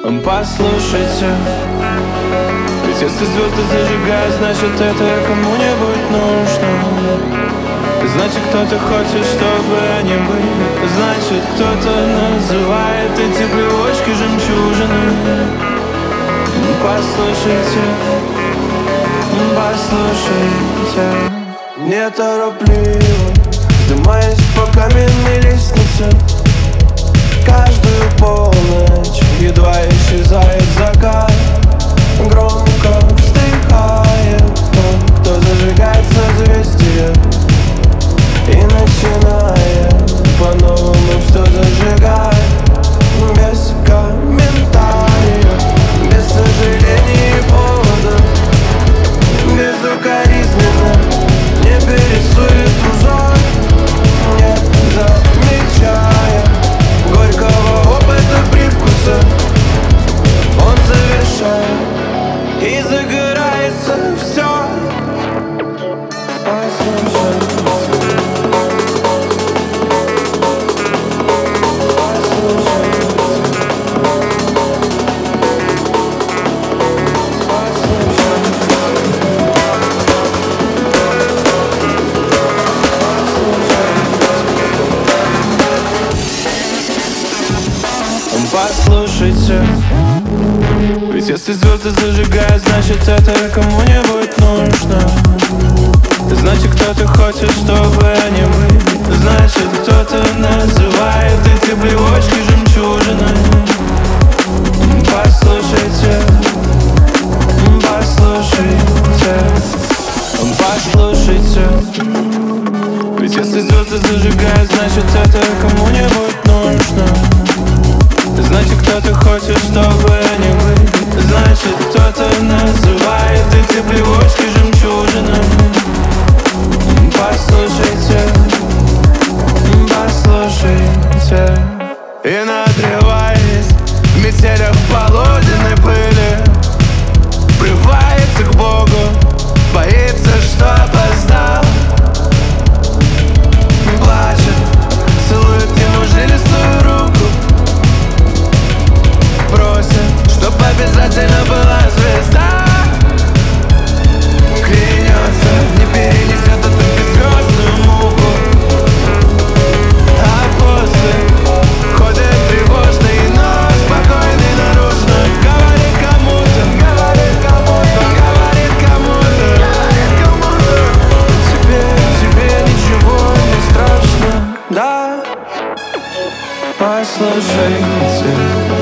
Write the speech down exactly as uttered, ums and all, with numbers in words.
Послушайте, ведь если звезды зажигают, значит это кому-нибудь нужно. Значит, кто-то хочет, чтобы они были. Значит, кто-то называет эти плевочки жемчужины. Послушайте, послушайте. Неторопливо вздымаясь по каменной лестнице, каждую полночь едва исчезает закат. Громко вздыхает тот, кто зажигает созвездие, и начинает по-новому все зажигать. Без комментариев, без сожалений и поводов, безукоризненно не перерисует узор, не замечая горького опыта привкуса. Он завершает, и загорается все. Послушайте. Послушайте, ведь если звезды зажигают, значит это кому-нибудь нужно. Значит, кто-то хочет, чтобы они были. Значит, кто-то называет эти плевочки жемчужиной. Послушайте, послушайте, послушайте. Ведь если звезды зажигают, значит это кому-нибудь нужно. Значит, кто-то хочет, чтобы они были. Значит, кто-то называет эти плевочки жемчужинами. Послушайте, послушайте. И надрываясь в метелях полуденной пыли, прорывается к Богу, боится, что опоздал. Плачет, целует ему жилистую руку, просит, чтоб обязательно была звезда. Клянется, не перенесет эту беззвездную муку. А после ходит тревожный, но спокойный наружно. Говорит кому-то, говорит кому-то, говорит кому-то, говорит кому-то. Тебе, тебе ничего не страшно, да? Послушайте.